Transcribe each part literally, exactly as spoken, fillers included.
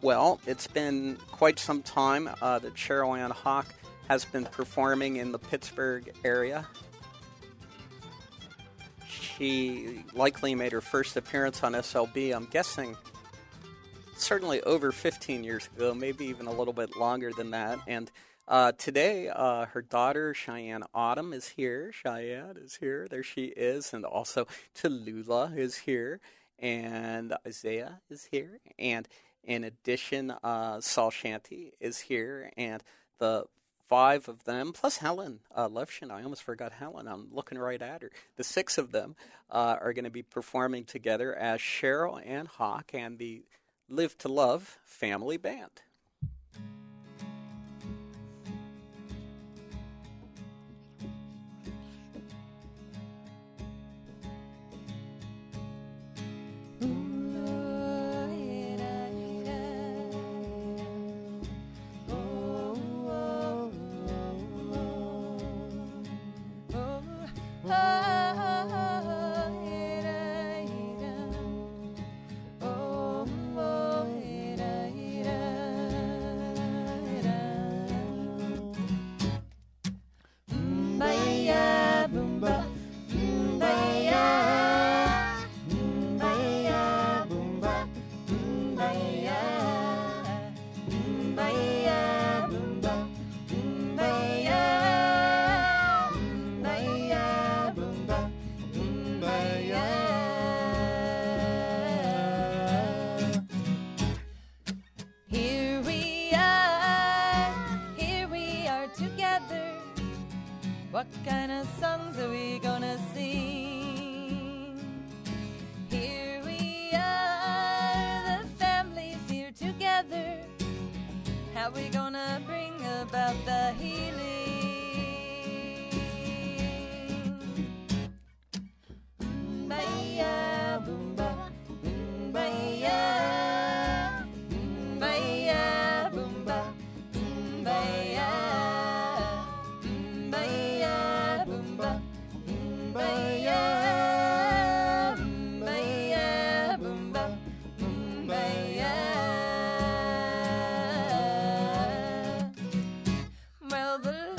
Well, it's been quite some time uh, that Cheryl Ann Hawk has been performing in the Pittsburgh area. She likely made her first appearance on S L B, I'm guessing, certainly over fifteen years ago, maybe even a little bit longer than that. And uh, today, uh, her daughter, Cheyenne Autumn, is here. Cheyenne is here. There she is. And also Tallulah is here. And Isaiah is here. And in addition, uh, Saul Shanty is here. And the five of them, plus Helen uh, Levshin, I almost forgot Helen. I'm looking right at her. The six of them uh, are going to be performing together as Cheryl Ann Hawk and the Live to Love family band. What kind of songs are we gonna sing? Here we are, the family's here together. How we gonna bring about the healing? Baya, boomba, baya, baya, boomba, baya. Well, the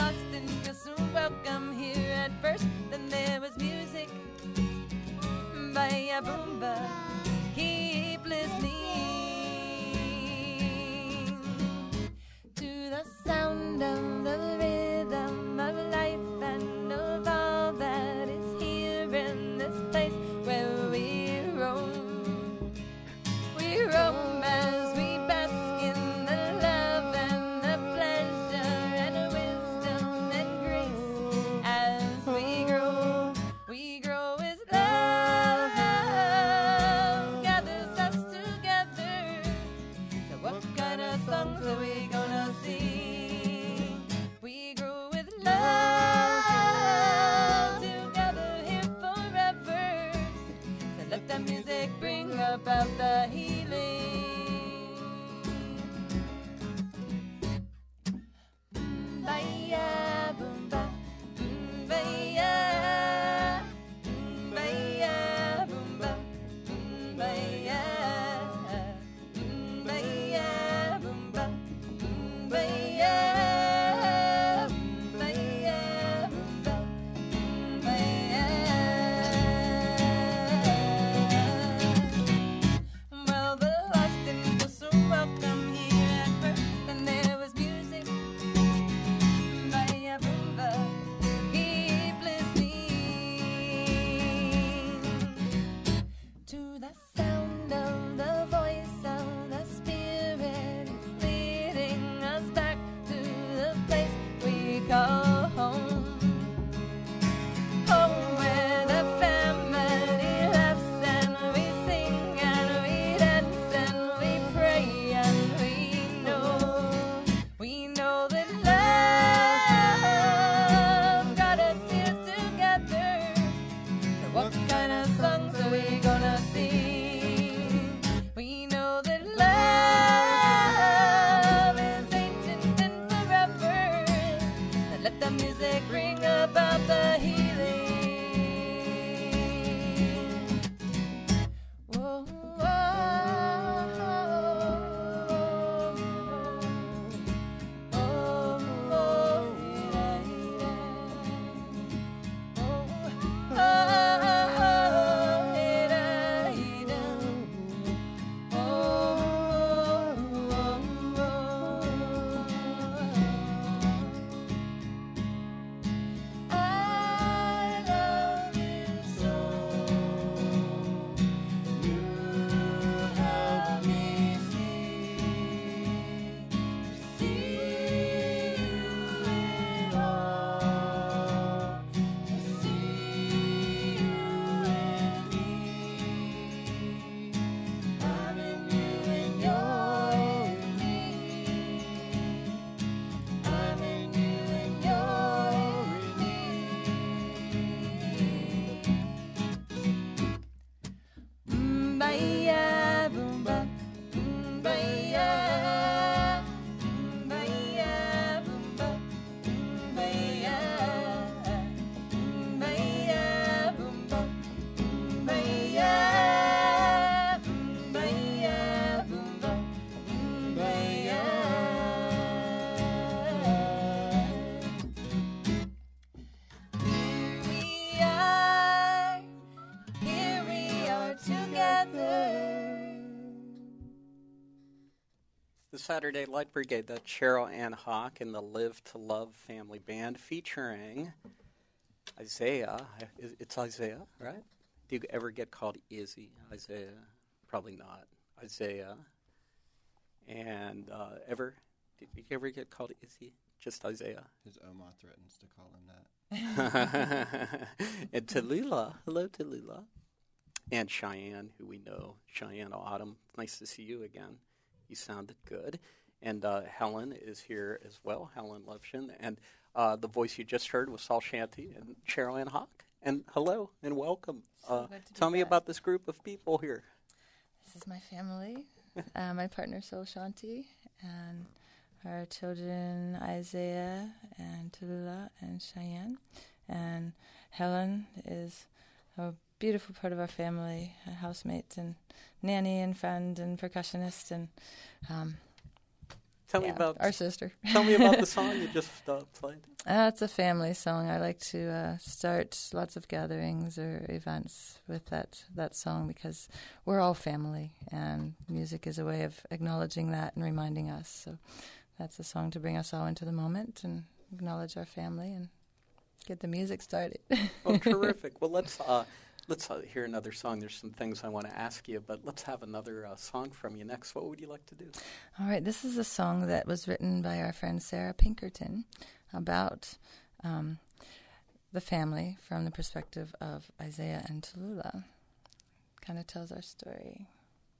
The Saturday Light Brigade, that's Cheryl Ann Hawk and the Live to Love Family Band featuring Isaiah. It's Isaiah, right? Do you ever get called Izzy? Isaiah? Probably not. Isaiah. And uh, ever, did you ever get called Izzy? Just Isaiah? His Oma threatens to call him that. And Tallulah. Hello, Tallulah. And Cheyenne, who we know. Cheyenne Autumn. Nice to see you again. You sounded good. And uh, Helen is here as well, Helen Levshin. And uh, the voice you just heard was Saul Shanty and Cheryl Ann Hawk. And hello and welcome. So Uh, good to be tell me back. about this group of people here. This is my family, uh, my partner Sol Shanti, and our children Isaiah and Tallulah and Cheyenne. And Helen is a beautiful part of our family, a housemate and nanny and friend and percussionist and um, Tell yeah, me about our sister. Tell me about the song you just uh, played. Uh, it's a family song. I like to uh, start lots of gatherings or events with that, that song because we're all family, and music is a way of acknowledging that and reminding us. So that's a song to bring us all into the moment and acknowledge our family and get the music started. Oh, terrific. Well, let's uh, let's uh, hear another song. There's some things I want to ask you, but let's have another uh, song from you next. What would you like to do? All right, this is a song that was written by our friend Sarah Pinkerton about um, the family from the perspective of Isaiah and Tallulah. Kind of tells our story.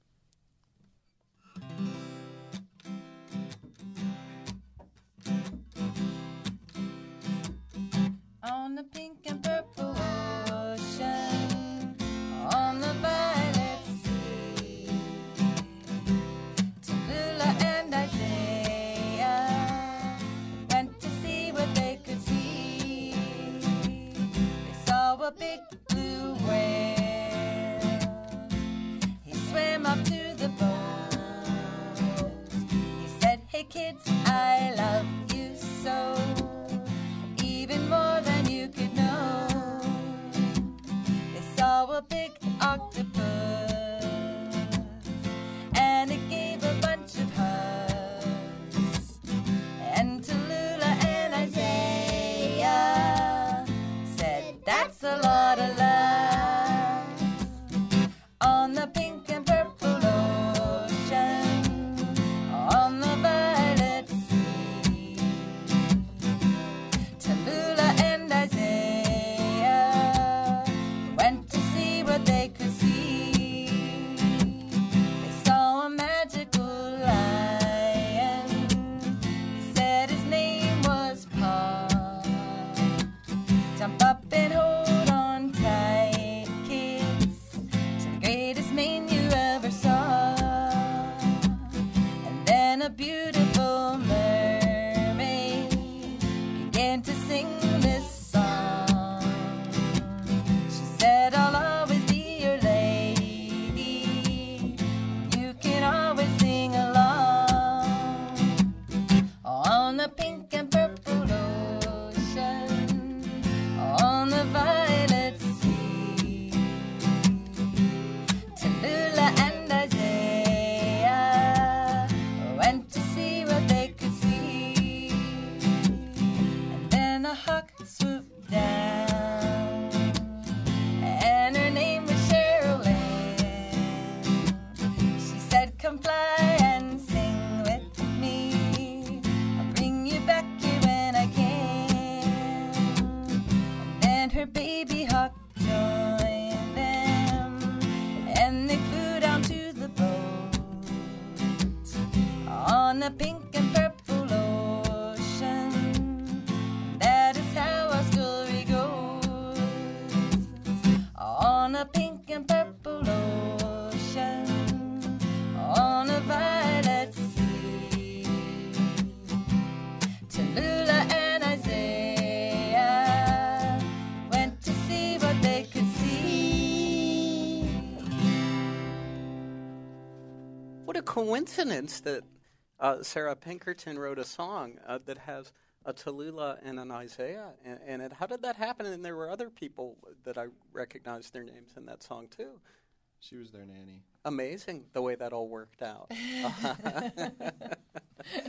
On the pink and purple ocean, on the violet sea, Tallulah and Isaiah went to see what they could see. They saw a big blue whale. He swam up to the boat. He said, "Hey kids, I love you so, even more than you could know." They saw a big octopus, and it gave a bunch of hugs. And Tallulah and Isaiah said, "That's a lot of love." On the pink and purple ocean, on the violet sea, Tallulah and Isaiah went to see what they could see. They saw a magical lion. He said his name was Paul. Jump up and hold on tight, kids, to the greatest man you ever saw. And then a beautiful mermaid began to sing this song. She said, "I'll always be your lady. You can always sing along." On the pink and purple ocean, on the violet sea, Tallulah and Isaiah went to see what they could see. And then a hawk swooped down, and her name was Cheryl Ann. She said, "Come fly and sing with me. I'll bring you back here when I can." And then her baby hawk joined them, and they flew down to the boat on the pink and purple ocean. That is how our story goes. On a pink and purple ocean, on a violet sea, Tallulah and Isaiah went to see what they could see. What a coincidence that uh, Sarah Pinkerton wrote a song uh, that has a Tallulah and an Isaiah in, in it. How did that happen? And there were other people that I recognized their names in that song, too. She was their nanny. Amazing the way that all worked out.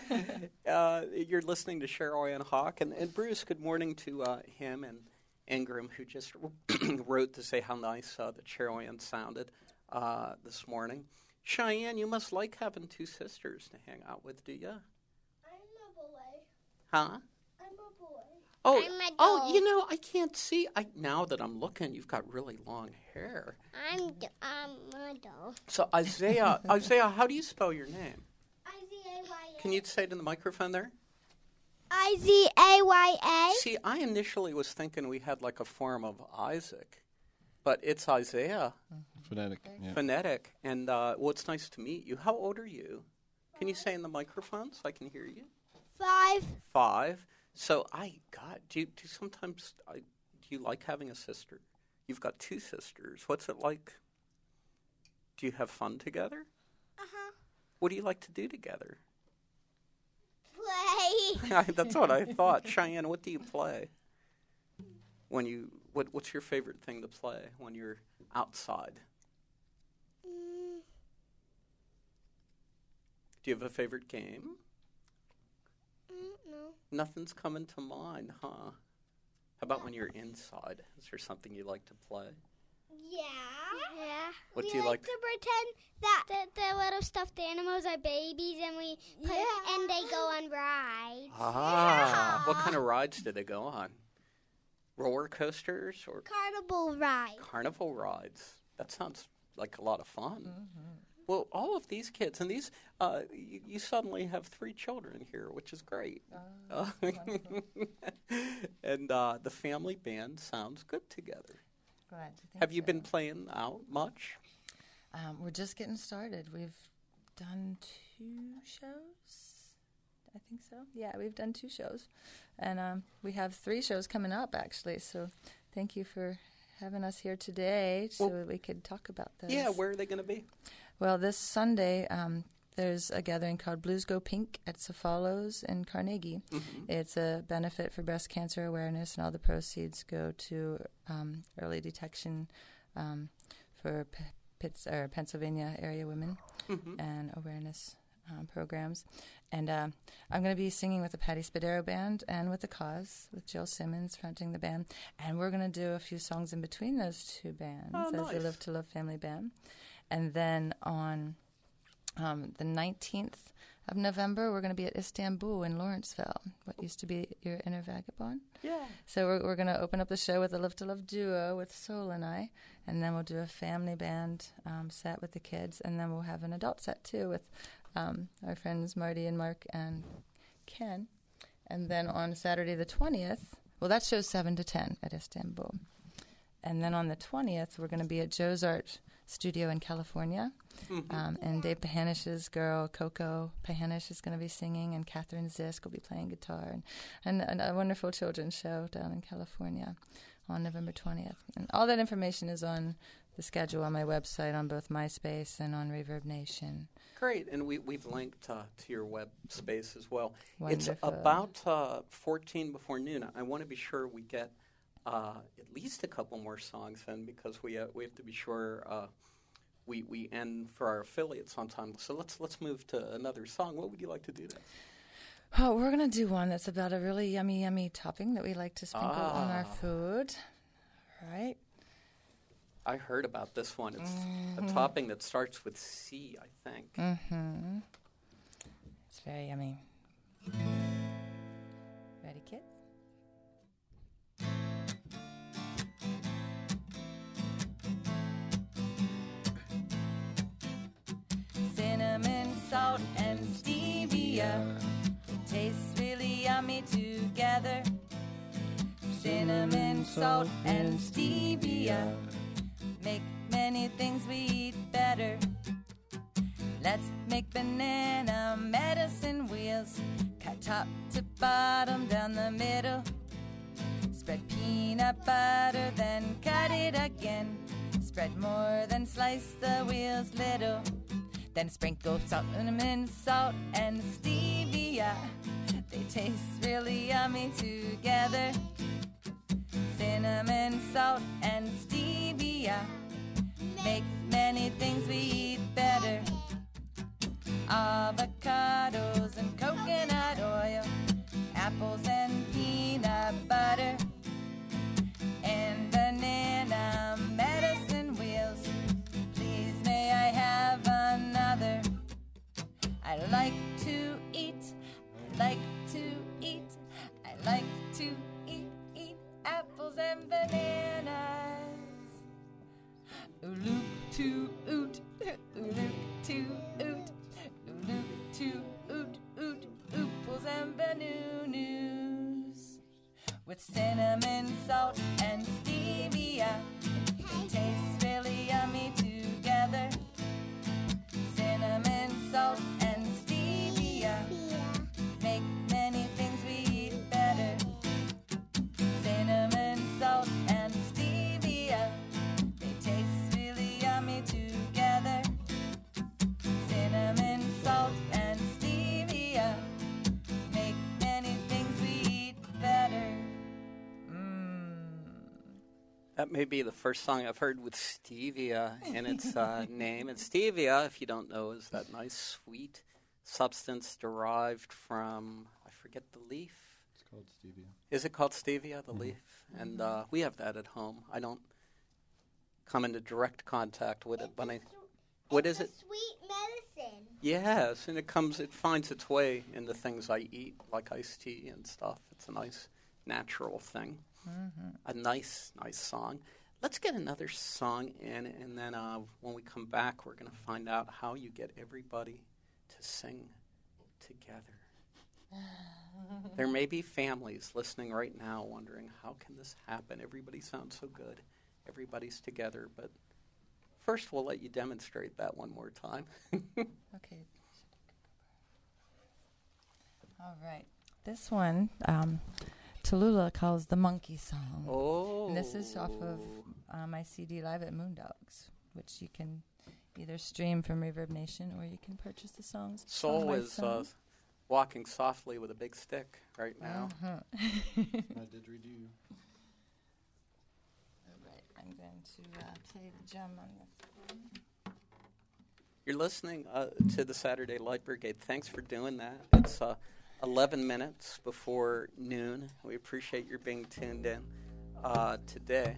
uh, you're listening to Cheryl Ann Hawk. And, and Bruce, good morning to uh, him and Ingram, who just wrote to say how nice uh, that Cheryl Ann sounded uh, this morning. Cheyenne, you must like having two sisters to hang out with, do you? I'm a boy. Huh? I'm a boy. Oh, I'm a oh, doll. you know, I can't see. I now that I'm looking, you've got really long hair. I'm d- um, a doll. So Isaiah, Isaiah, how do you spell your name? I Z A Y A. Can you say it in the microphone there? I Z A Y A. See, I initially was thinking we had like a form of Isaac, but it's Isaiah, Phonetic. Yeah. phonetic. And uh, well, it's nice to meet you. How old are you? Can you say in the microphone so I can hear you? Five. Five. So I, God, do you, do you sometimes, I, do you like having a sister? You've got two sisters. What's it like? Do you have fun together? Uh-huh. What do you like to do together? Play. That's what I thought. Cheyenne, what do you play? When you, what, what's your favorite thing to play when you're outside? Mm, Do you have a favorite game? mm, no. Nothing's coming to mind, huh? How about when you're inside? Is there something you like to play? Yeah. Yeah. What we do you like? to pretend that the, the little stuffed animals are babies, and we put, and they go on rides. Ah, what kind of rides do they go on? Roller coasters or Carnival ride. carnival rides? That sounds like a lot of fun. Well, all of these kids, and these, uh, you, you suddenly have three children here, which is great. Uh, and uh, the family band sounds good together. Glad to think Have you so. been playing out much? Um, we're just getting started. We've done two shows. I think so. Yeah, we've done two shows. And um, we have three shows coming up, actually. So thank you for having us here today so Well, that we could talk about this. Yeah, where are they going to be? Well, this Sunday, um, there's a gathering called Blues Go Pink at Cefalos in Carnegie. Mm-hmm. It's a benefit for breast cancer awareness, and all the proceeds go to um, early detection um, for P- Pitts, or Pennsylvania area women Mm-hmm. and awareness um, programs. And uh, I'm going to be singing with the Patty Spadero Band and with the Cause, with Jill Simmons fronting the band. And we're going to do a few songs in between those two bands Oh, as the nice. Live to Love family band. And then on um, the nineteenth of November, we're going to be at Istanbul in Lawrenceville, what used to be your Inner Vagabond. Yeah. So we're, we're going to open up the show with a Live to Love duo with Soul and I, and then we'll do a family band um, set with the kids, and then we'll have an adult set too with um, our friends Marty and Mark and Ken. And then on Saturday the twentieth, well, that show's seven to ten at Istanbul. And then on the twentieth, we're going to be at Joe's Art Studio in California. Mm-hmm. Um, and Dave Pahanish's girl, Coco Pahanish, is going to be singing, and Catherine Zisk will be playing guitar. And, and, and a wonderful children's show down in California on November twentieth. And all that information is on the schedule on my website, on both MySpace and on Reverb Nation. Great, and we, we've linked uh, to your web space as well. It's Wonderful. about uh, fourteen before noon. I want to be sure we get uh, at least a couple more songs in, because we uh, we have to be sure uh, we we end for our affiliates on time. So let's let's move to another song. What would you like to do next? Oh, we're going to do one that's about a really yummy, yummy topping that we like to sprinkle on our Ah. food. Right? I heard about this one. It's Mm-hmm. a topping that starts with C, I think. Mm-hmm. It's very yummy. Ready, kids? Cinnamon, salt, and stevia taste really yummy together. Cinnamon, salt, and stevia make many things we eat better. Let's make banana medicine wheels, cut top to bottom down the middle. Spread peanut butter, then cut it again. Spread more, then slice the wheels little. Then sprinkle cinnamon, salt, and stevia. They taste really yummy together. Cinnamon, salt, and stevia make many things we eat better. Avocados and coconut to eat. I like to eat. I like to eat, eat apples and bananas. Oolook to oot, oolook to oot, oolook to oot, oot, ooples and bananas. With cinnamon, salt, and stevia, they taste really yummy together. Cinnamon, salt, and stevia make many things we eat better. Cinnamon, salt, and stevia, they taste really yummy together. Cinnamon, salt, and stevia make many things we eat better. That may be the first song I've heard with stevia in its uh, name. And stevia, if you don't know, is that nice sweet substance derived from, I forget the leaf. It's called stevia. Is it called stevia, the Mhm. leaf? And uh, we have that at home. I don't come into direct contact with it, but I... What is it? Sweet medicine. Yes, and it comes, it finds its way into things I eat, like iced tea and stuff. It's a nice, natural thing. Mm-hmm. A nice, nice song. Let's get another song in, and then uh, when we come back, we're going to find out how you get everybody to sing together. There may be families listening right now wondering, how can this happen? Everybody sounds so good. Everybody's together, but first we'll let you demonstrate that one more time. Okay. All right. This one, um, Tallulah calls the Monkey Song. Oh. And this is off of uh, my C D Live at Moondogs, which you can either stream from Reverb Nation or you can purchase the songs. Soul on my is uh, phone. walking softly with a big stick right now. Uh-huh. I did read you. All right. I'm going to uh, play the drum on this one. You're listening uh, to the Saturday Light Brigade. Thanks for doing that. It's uh, eleven minutes before noon. We appreciate your being tuned in uh, today.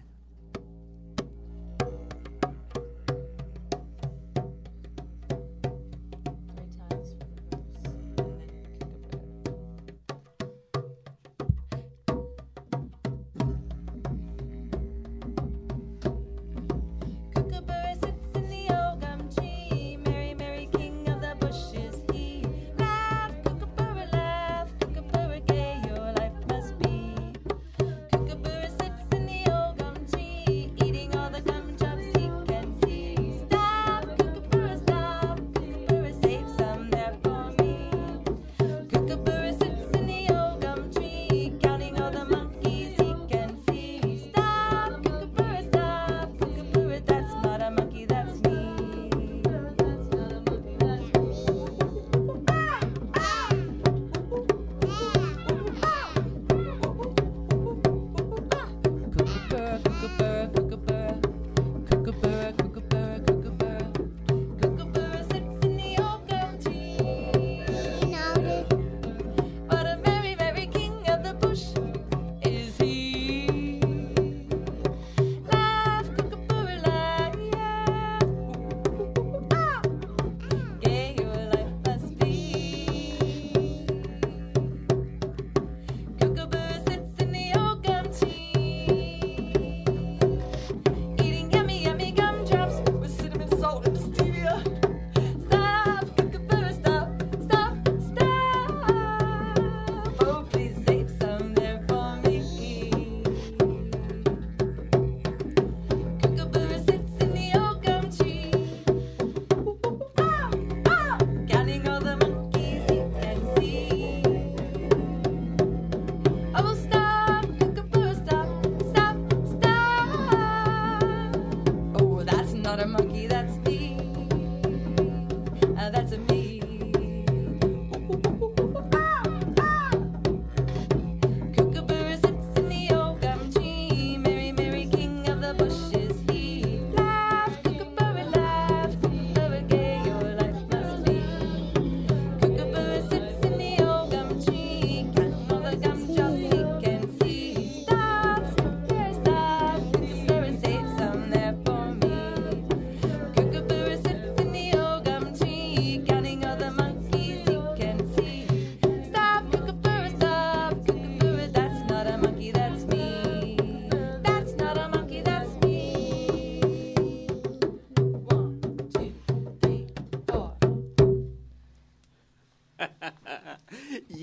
Three times for the verse, and then kookaburra. Kookaburra sits in the old gum tree, merry, merry king of the bushes he. Laugh, kookaburra, laugh, kookaburra gay, your life must be. Kookaburra sits in the old gum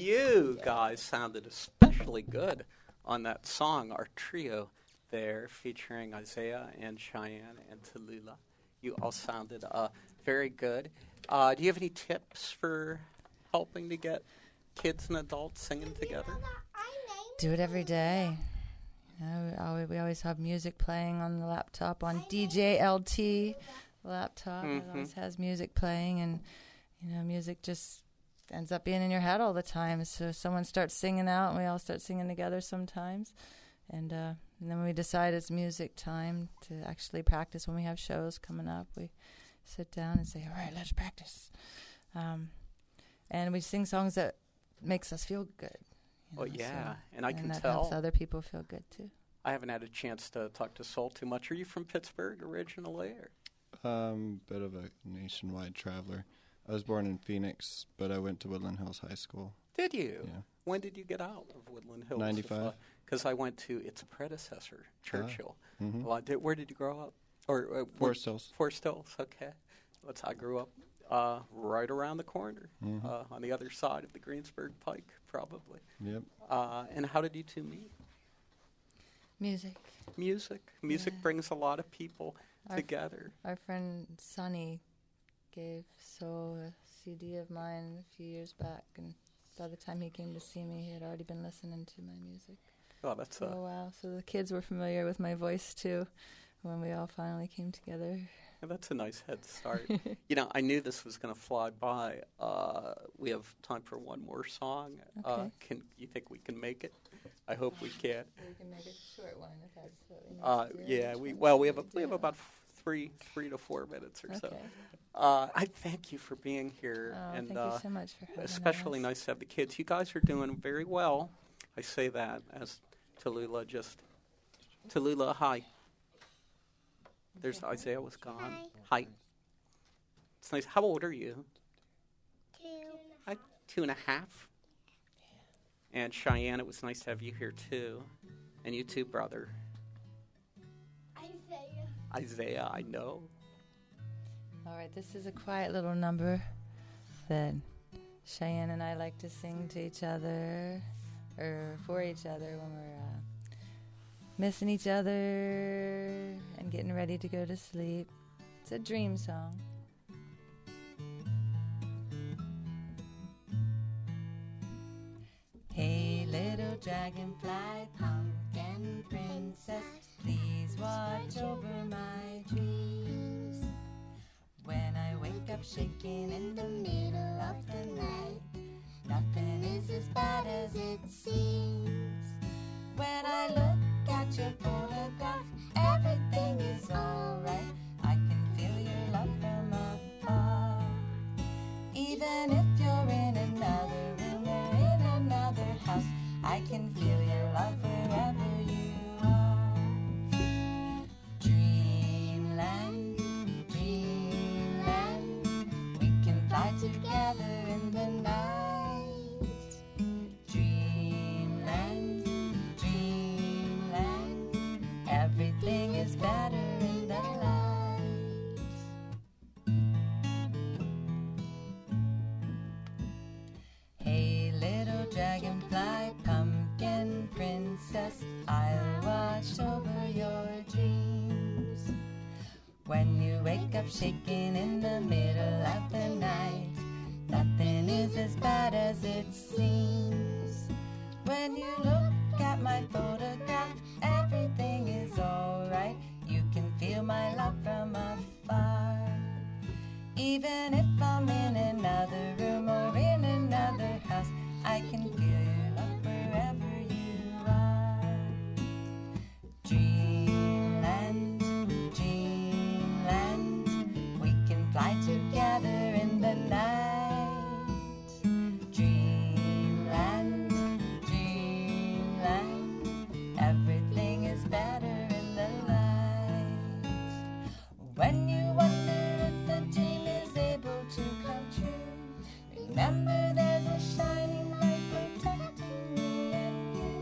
you guys sounded especially good on that song, our trio there, featuring Isaiah and Cheyenne and Tallulah. You all sounded uh, very good. Uh, do you have any tips for helping to get kids and adults singing together? Do it every day. You know, we always, we always have music playing on the laptop, on D J L T laptop. Mhm. It always has music playing, and you know, music just ends up being in your head all the time. So someone starts singing out, and we all start singing together sometimes. And, uh, and then we decide it's music time to actually practice when we have shows coming up. We sit down and say, all right, let's practice. Um, and we sing songs that makes us feel good. You Well, know, yeah, so- and I can that tell. helps other people feel good, too. I haven't had a chance to talk to Soul too much. Are you from Pittsburgh originally? Or? Um, bit of a nationwide traveler. I was born in Phoenix, but I went to Woodland Hills High School. Did you? Yeah. When did you get out of Woodland Hills? ninety-five. Because I went to its predecessor, Churchill. Mhm. Well, I did, where did you grow up? Or uh, Forest Hills. Forest Hills, okay. That's I grew up uh, right around the corner, Mhm. uh, on the other side of the Greensburg Pike, probably. Yep. Uh, and how did you two meet? Music. Music. Music Yeah. brings a lot of people Our- together. Our friend Sonny gave So a C D of mine a few years back, and by the time he came to see me, he had already been listening to my music Oh, that's for uh, a while. So the kids were familiar with my voice, too, when we all finally came together. that's a nice head start. You know, I knew this was going to fly by. Uh, we have time for one more song. Uh, Okay. can you think we can make it? I hope we can. We can make a short one if that's what we need Uh, to do. yeah, Which we one well should we have a, we have do? about f- three three to four minutes or so. Okay. Uh, I thank you for being here, Oh, and thank uh, you so much for having especially us. nice to have the kids. You guys are doing very well. I say that as Tallulah just Tallulah, hi. There's Isaiah was gone. Hi. It's nice. How old are you? Two. Hi, two and a half. And Cheyenne, it was nice to have you here too, and you too, brother. Isaiah. Isaiah, I know. All right, this is a quiet little number that Cheyenne and I like to sing to each other, or for each other when we're uh, missing each other and getting ready to go to sleep. It's a dream song. Hey, little dragonfly, pumpkin princess, please watch over my dreams. When I wake up shaking in the middle of the night, nothing is as bad as it seems. When I look at your photograph, everything is alright. I can feel your love from afar. Even if you're in another room or in another house, I can feel your love wherever you are. Dreamland, dreamland, we can fly together in the night. Dreamland, dreamland, everything is better in the light. Hey, little dragonfly, pumpkin princess, I'll watch over your dreams. When you wake up shaking in the middle of the night, nothing is as bad as it seems. When you look at my photograph, everything is alright. You can feel my love from afar. Even if I'm in another room or in another house, I can feel your love wherever you are. Dreamland, dreamland, we can fly together in the night. Dreamland, dreamland, everything is better in the light. When you wonder if the dream is able to come true, remember there's a shining light protecting me and you.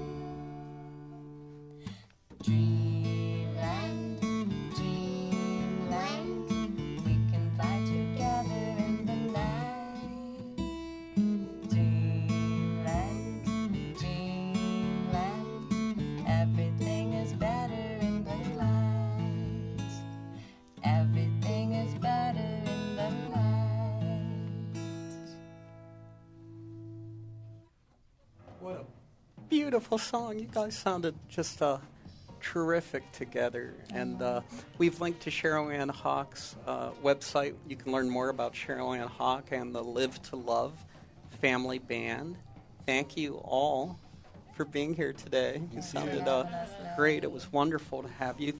Dreamland, dreamland, we can fly together in the night. Dreamland, beautiful song. You guys sounded just uh, terrific together. And uh, we've linked to Cheryl Ann Hawk's uh, website. You can learn more about Cheryl Ann Hawk and the Live to Love family band. Thank you all for being here today. You sounded uh, great. It was wonderful to have you.